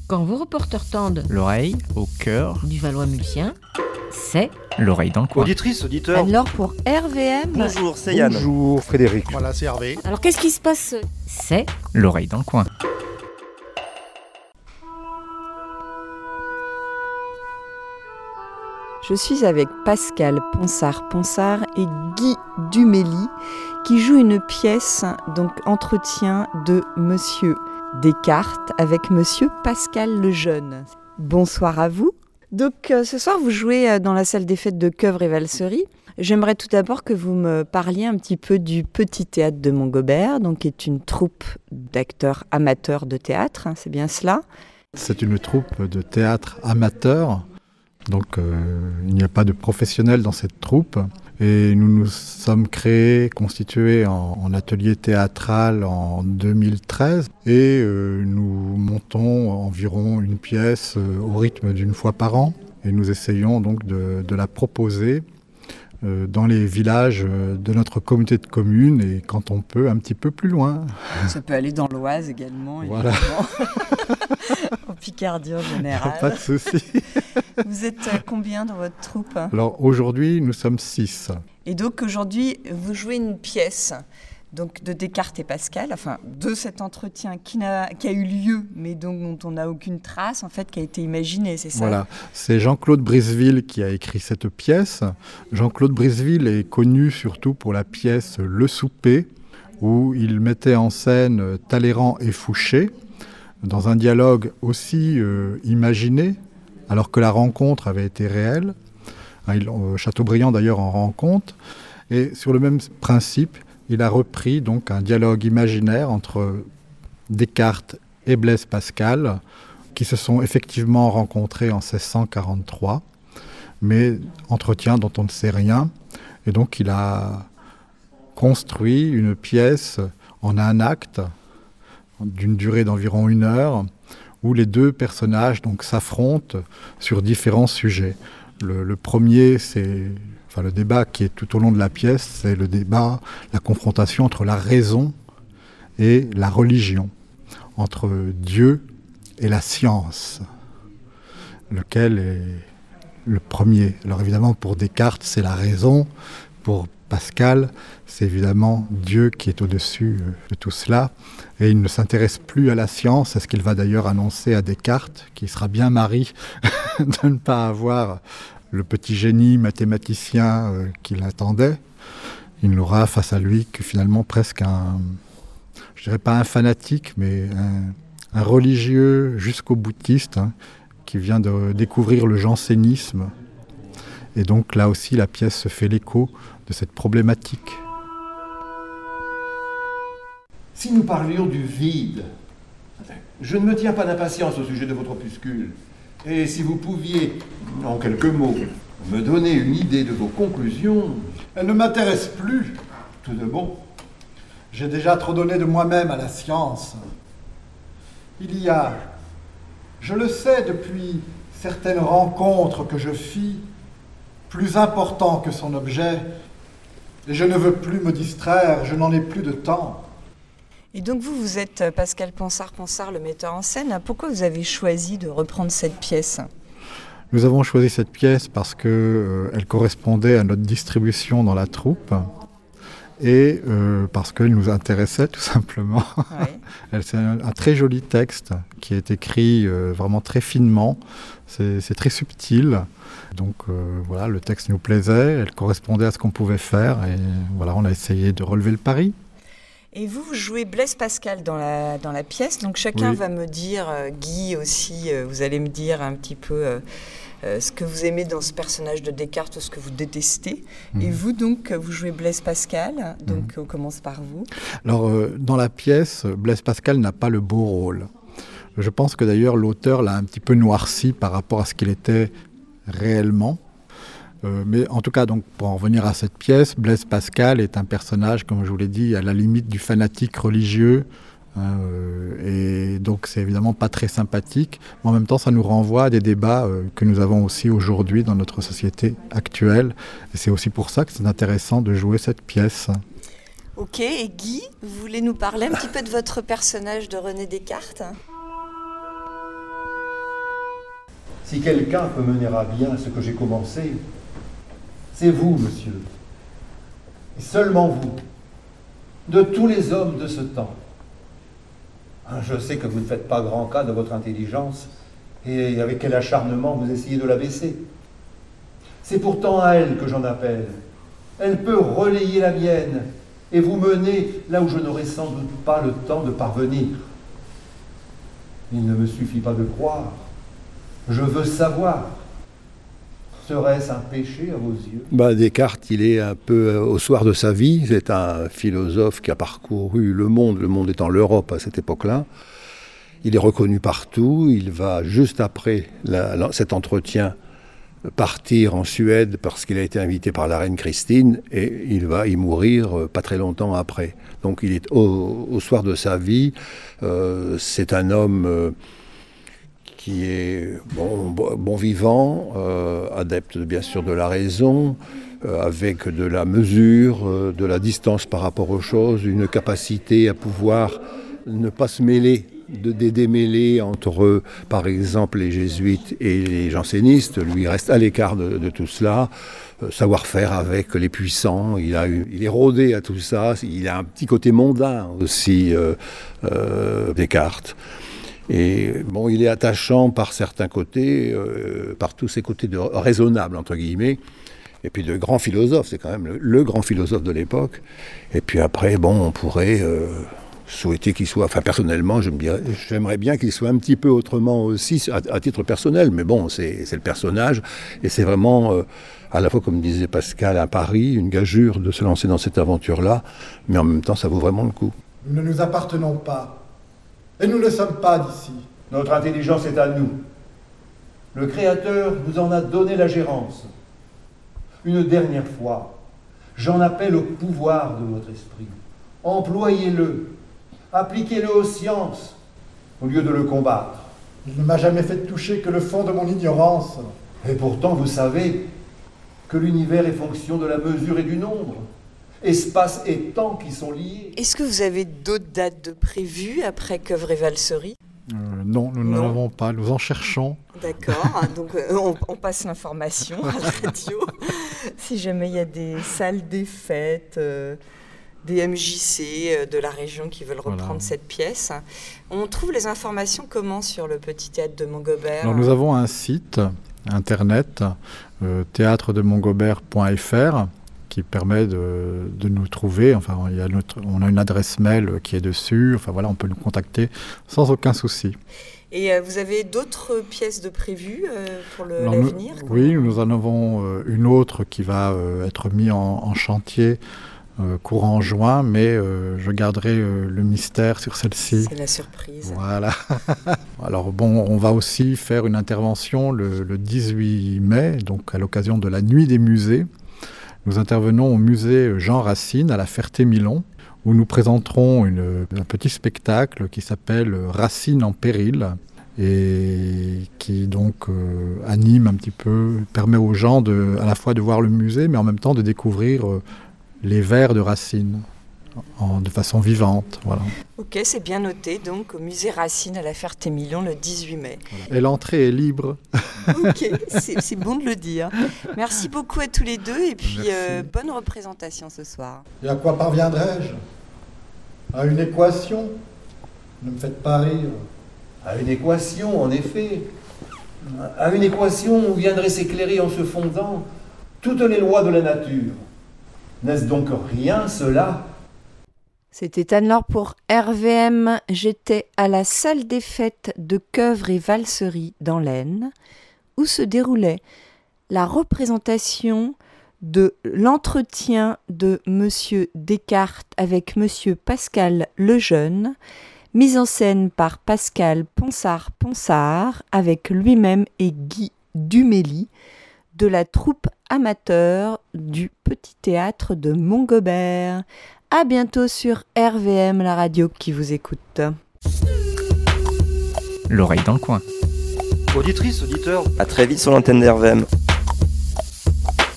Quand vos reporters tendent l'oreille au cœur du Valois-Mulsien, c'est l'oreille dans le coin. Auditrice, auditeur. Alors pour RVM, Bonjour, c'est Yann. Bonjour Frédéric. Voilà, c'est Hervé. alors qu'est-ce qui se passe? c'est L'oreille dans le coin. Je suis avec Pascal Ponsard et Guy Dumély qui joue une pièce, donc entretien de Monsieur Descartes avec Monsieur Pascal Lejeune. Bonsoir à vous. Donc ce soir vous jouez dans la salle des fêtes de Coeuvres et Valsery. J'aimerais tout d'abord que vous me parliez un petit peu du Petit Théâtre de Montgobert, donc qui est une troupe d'acteurs amateurs de théâtre, c'est bien cela? C'est une troupe de théâtre amateur, donc il n'y a pas de professionnels dans cette troupe. Et nous nous sommes constitués en atelier théâtral en 2013 et nous montons environ une pièce au rythme d'une fois par an. Et nous essayons donc de la proposer dans les villages de notre communauté de communes et quand on peut un petit peu plus loin. Ça peut aller dans l'Oise également. Voilà. En Picardie en général. Pas de souci. Vous êtes combien dans votre troupe? Alors aujourd'hui, nous sommes 6. Et donc aujourd'hui, vous jouez une pièce donc de Descartes et Pascal, enfin de cet entretien qui a eu lieu, mais dont on n'a aucune trace, en fait, qui a été imaginé, c'est ça? Voilà, c'est Jean-Claude Briseville qui a écrit cette pièce. Jean-Claude Briseville est connu surtout pour la pièce Le Souper, où il mettait en scène Talleyrand et Fouché, dans un dialogue aussi imaginé, alors que la rencontre avait été réelle. Chateaubriand d'ailleurs en rend compte. Et sur le même principe, il a repris donc un dialogue imaginaire entre Descartes et Blaise Pascal, qui se sont effectivement rencontrés en 1643, mais entretien dont on ne sait rien. Et donc il a construit une pièce en un acte, d'une durée d'environ 1 heure, où les deux personnages donc s'affrontent sur différents sujets. Le premier, le débat qui est tout au long de la pièce, c'est le débat, la confrontation entre la raison et la religion, entre Dieu et la science, lequel est le premier. Alors évidemment, pour Descartes, c'est la raison. Pour Pascal, c'est évidemment Dieu qui est au-dessus de tout cela. Et il ne s'intéresse plus à la science, c'est ce qu'il va d'ailleurs annoncer à Descartes, qui sera bien marri de ne pas avoir le petit génie mathématicien qu'il attendait. Il n'aura face à lui que finalement presque je dirais pas un fanatique, mais un religieux jusqu'au boutiste, qui vient de découvrir le jansénisme. Et donc là aussi, la pièce se fait l'écho de cette problématique. Si nous parlions du vide, je ne me tiens pas d'impatience au sujet de votre opuscule. Et si vous pouviez, en quelques mots, me donner une idée de vos conclusions... Elle ne m'intéresse plus. Tout de bon. J'ai déjà trop donné de moi-même à la science. Il y a, je le sais depuis certaines rencontres que je fis, plus important que son objet, et je ne veux plus me distraire, je n'en ai plus de temps. Et donc vous êtes Pascal Ponsard, le metteur en scène. Pourquoi vous avez choisi de reprendre cette pièce? Nous avons choisi cette pièce parce qu'elle correspondait à notre distribution dans la troupe et parce qu'elle nous intéressait tout simplement. Ouais. C'est un très joli texte qui est écrit vraiment très finement, c'est très subtil. Donc voilà, le texte nous plaisait, elle correspondait à ce qu'on pouvait faire et voilà, on a essayé de relever le pari. Et vous jouez Blaise Pascal dans la pièce, donc chacun va me dire, Guy aussi, vous allez me dire un petit peu ce que vous aimez dans ce personnage de Descartes ou ce que vous détestez. Et vous donc, vous jouez Blaise Pascal, donc on commence par vous. Alors dans la pièce, Blaise Pascal n'a pas le beau rôle. Je pense que d'ailleurs l'auteur l'a un petit peu noirci par rapport à ce qu'il était réellement. Mais en tout cas, donc, pour en revenir à cette pièce, Blaise Pascal est un personnage, comme je vous l'ai dit, à la limite du fanatique religieux. Et donc, c'est évidemment pas très sympathique. Mais en même temps, ça nous renvoie à des débats que nous avons aussi aujourd'hui dans notre société actuelle. Et c'est aussi pour ça que c'est intéressant de jouer cette pièce. Ok, et Guy, vous voulez nous parler un petit peu de votre personnage de René Descartes ? Si quelqu'un peut mener à bien ce que j'ai commencé, c'est vous, monsieur. Et seulement vous, de tous les hommes de ce temps. Je sais que vous ne faites pas grand cas de votre intelligence, et avec quel acharnement vous essayez de la baisser. C'est pourtant à elle que j'en appelle. Elle peut relayer la mienne, et vous mener là où je n'aurai sans doute pas le temps de parvenir. Il ne me suffit pas de croire. Je veux savoir. Serait-ce un péché à vos yeux ? Descartes, il est un peu au soir de sa vie. C'est un philosophe qui a parcouru le monde étant l'Europe à cette époque-là. Il est reconnu partout. Il va, juste après cet entretien, partir en Suède parce qu'il a été invité par la reine Christine, et il va y mourir pas très longtemps après. Donc il est au soir de sa vie. C'est un homme qui est bon vivant, adepte bien sûr de la raison, avec de la mesure, de la distance par rapport aux choses, une capacité à pouvoir ne pas se mêler, de démêler entre, par exemple, les jésuites et les jansénistes. Lui, il reste à l'écart de tout cela. Savoir-faire avec les puissants, il est rodé à tout ça. Il a un petit côté mondain aussi, Descartes. Et il est attachant par certains côtés, par tous ces côtés raisonnables, entre guillemets, et puis de grand philosophe. C'est quand même le grand philosophe de l'époque. Et puis après, on pourrait souhaiter qu'il soit, personnellement, j'aimerais bien qu'il soit un petit peu autrement aussi, à titre personnel, mais c'est le personnage, et c'est vraiment, à la fois, comme disait Pascal, un pari, une gageure de se lancer dans cette aventure-là, mais en même temps, ça vaut vraiment le coup. Nous ne nous appartenons pas. Et nous ne sommes pas d'ici. Notre intelligence est à nous. Le Créateur nous en a donné la gérance. Une dernière fois, j'en appelle au pouvoir de votre esprit. Employez-le. Appliquez-le aux sciences, au lieu de le combattre. Il ne m'a jamais fait toucher que le fond de mon ignorance. Et pourtant, vous savez que l'univers est fonction de la mesure et du nombre. Espace et temps qui sont liés. Est-ce que vous avez d'autres dates de prévues après Coeuvres et Valsery ? Non, nous n'en avons pas, nous en cherchons. D'accord, donc on passe l'information à la radio. Si jamais il y a des salles des fêtes, des MJC de la région qui veulent reprendre cette pièce, on trouve les informations comment sur le Petit Théâtre de Montgobert ? Alors, nous avons un site internet, théâtredemongobert.fr, qui permet de nous trouver. On a une adresse mail qui est dessus. On peut nous contacter sans aucun souci. Et vous avez d'autres pièces de prévues pour l'avenir ? Oui, nous en avons une autre qui va être mise en chantier courant juin, mais je garderai le mystère sur celle-ci. C'est la surprise. Voilà. Alors on va aussi faire une intervention le 18 mai, donc à l'occasion de la Nuit des musées. Nous intervenons au musée Jean Racine à la Ferté-Milon, où nous présenterons un petit spectacle qui s'appelle Racine en péril, et qui donc anime un petit peu, permet aux gens à la fois de voir le musée, mais en même temps de découvrir les vers de Racine de façon vivante. Voilà. Ok, c'est bien noté, donc au musée Racine à la Ferté-Milon le 18 mai. Voilà. Et l'entrée est libre. Ok, c'est bon de le dire. Merci beaucoup à tous les deux, et puis bonne représentation ce soir. Et à quoi parviendrai-je ? À une équation ? Ne me faites pas rire. À une équation, en effet. À une équation où viendraient s'éclairer en se fondant toutes les lois de la nature. N'est-ce donc rien, cela ? C'était Anne-Laure pour RVM. J'étais à la salle des fêtes de Coeuvres et Valsery dans l'Aisne, où se déroulait la représentation de l'entretien de Monsieur Descartes avec Monsieur Pascal Lejeune, mise en scène par Pascal Ponsard avec lui-même et Guy Dumély, de la troupe amateur du Petit Théâtre de Montgobert. À bientôt sur RVM, la radio qui vous écoute. L'oreille dans le coin. Auditrice, auditeur, à très vite sur l'antenne d'RVM.